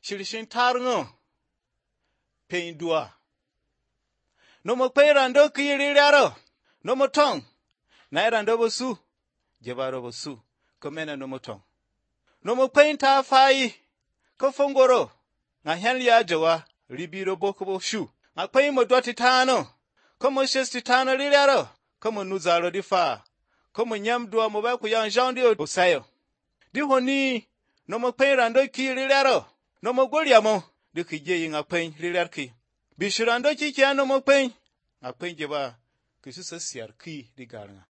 chirishin tarngo pein dua no mo pe rando kiri raro no mo tong na rando bosu jebaro bosu komena no mo tong no mo pein ta fai ko fongoro nga hen ya jawa ribiro bokobo shu nga pein mo doti tano ko mo shesti tano raro ko mo nuzaro di fa ko mo nyam dua mo ba ku yang jandi o sayo di honi no mo pein rando kiri raro no mo golia mo di kije nga pein rirarki bishirando ki no mo pein nga pein jeba kisu sasiar ki di garanga